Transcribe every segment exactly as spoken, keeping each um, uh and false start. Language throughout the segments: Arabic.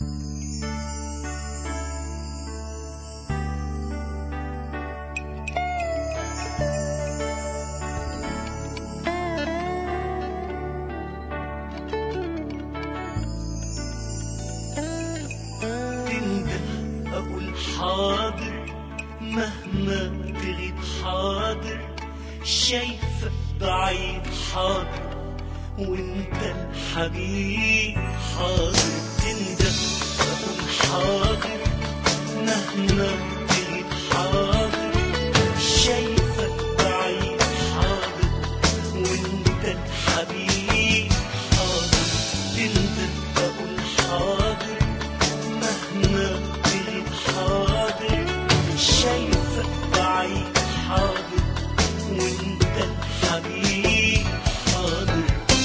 حاضر مهما تغيب حاضر، شايفك بعيد حاضر وانت الحبيب حاضر. تندم اقول حاضر مهما تغيب حاضر، شايفك بعيد حاضر وانت الحبيب حاضر. تندم اقول حاضر مهما حاضر، شايفك بعيد حاضر وانت الحبيب حاضر.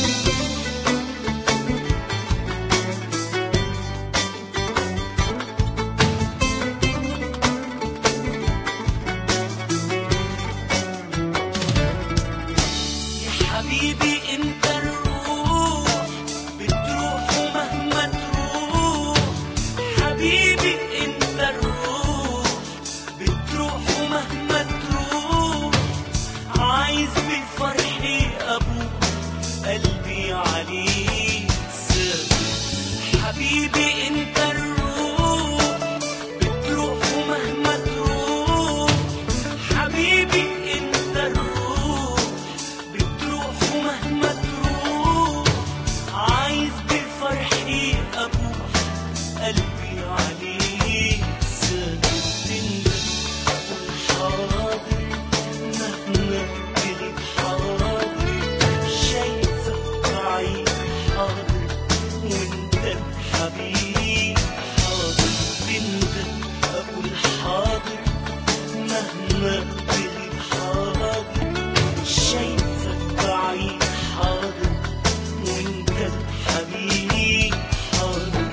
يا حبيبي انت الروح بتروح ومهما تروح، حبيبي انت الروح بتروح ومهما تروح، عايز بفرحي ابوك قلبي عليك سابق. حبيبي انت الروح بتروح ومهما تروح، حبيبي انت الروح بتروح ومهما تروح، عايز بفرحي ابوك قلبي عليك سابق. تندم اقول حاضر مهما تغيب حاضر، شايفك بعيد حاضر وانت الحبيب حاضر. تندم اقول حاضر مهما تغيب حاضر، شايفك بعيد حاضر وانت الحبيب حاضر.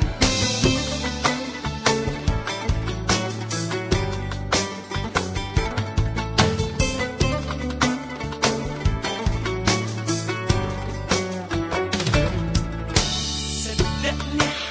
صدقني